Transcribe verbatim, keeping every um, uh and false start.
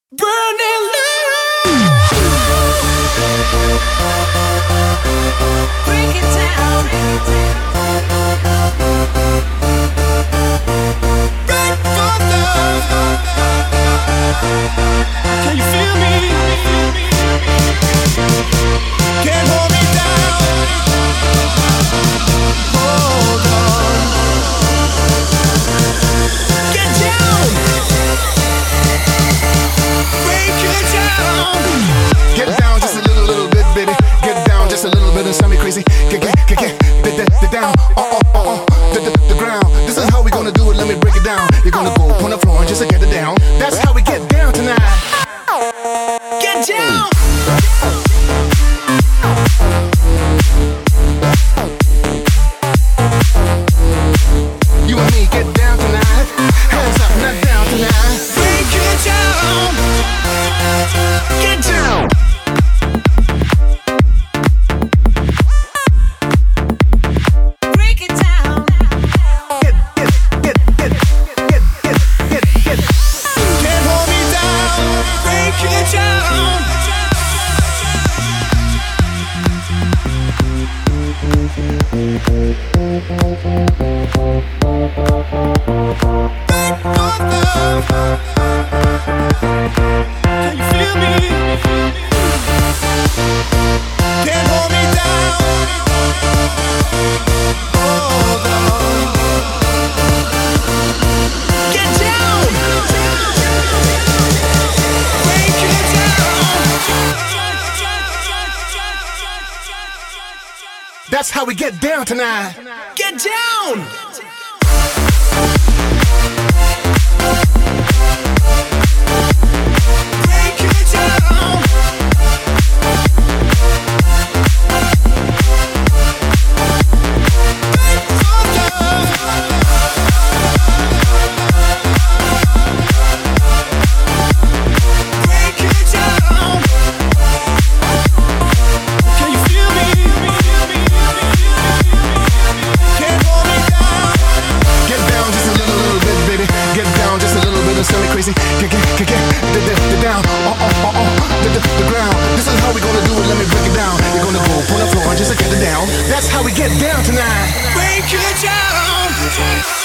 Burning love. Break it down. Break for love. Can you feel me? Can't hold me down. Hold on. Get down. Break it down. Get down just a little, little bit, baby. Get down just a little bit and send me crazy. Get, get, get, get, bit that, the down, uh, uh, uh, uh, the, the, the ground. This is how we gonna do it. Let me break it down. You're gonna go on the floor and just to get it down. That's how we get down tonight. Get down. You and me get down tonight. Hands up, not down tonight. Break it down. Get down. Break it down. Get, get, get, get, get, get, get, get. Can't hold me down. Break it down. Break for love. Can you feel me? Can't hold me down. Hold on. Get down. Break it down. That's how we get down tonight. Get down. Break it down. Break for love. Break it down. Can you feel me? Can't hold me down. Get down just a little, little bit, baby. Get down just a little bit and send me crazy. Get, get, get, get, the, the, the down, uh, uh, uh, uh, the, the, the ground. This is how we gonna do it. Let me break it down. You're gonna go on the floor and just to get it down. That's how we get down tonight. Break it down.